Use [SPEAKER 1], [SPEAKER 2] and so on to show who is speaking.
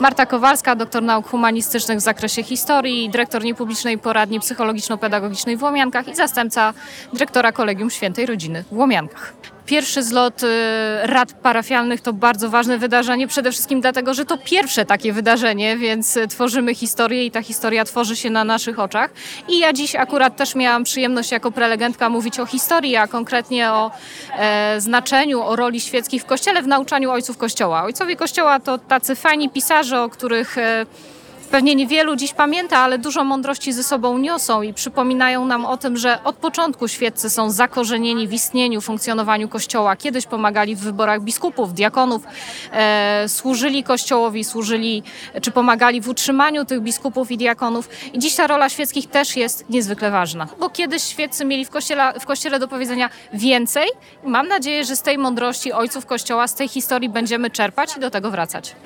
[SPEAKER 1] Marta Kowalska, doktor nauk humanistycznych w zakresie historii, dyrektor niepublicznej poradni psychologiczno-pedagogicznej w Łomiankach i zastępca dyrektora Kolegium Świętej Rodziny w Łomiankach. Pierwszy zlot rad parafialnych to bardzo ważne wydarzenie, przede wszystkim dlatego, że to pierwsze takie wydarzenie, więc tworzymy historię i ta historia tworzy się na naszych oczach. I ja dziś akurat też miałam przyjemność jako prelegentka mówić o historii, a konkretnie o znaczeniu, o roli świeckich w Kościele, w nauczaniu ojców Kościoła. Ojcowie Kościoła to tacy fajni pisarze, o których pewnie niewielu dziś pamięta, ale dużo mądrości ze sobą niosą i przypominają nam o tym, że od początku świeccy są zakorzenieni w istnieniu, funkcjonowaniu Kościoła. Kiedyś pomagali w wyborach biskupów, diakonów, służyli Kościołowi, czy pomagali w utrzymaniu tych biskupów i diakonów. I dziś ta rola świeckich też jest niezwykle ważna, bo kiedyś świeccy mieli w Kościele do powiedzenia więcej. Mam nadzieję, że z tej mądrości ojców Kościoła, z tej historii będziemy czerpać i do tego wracać.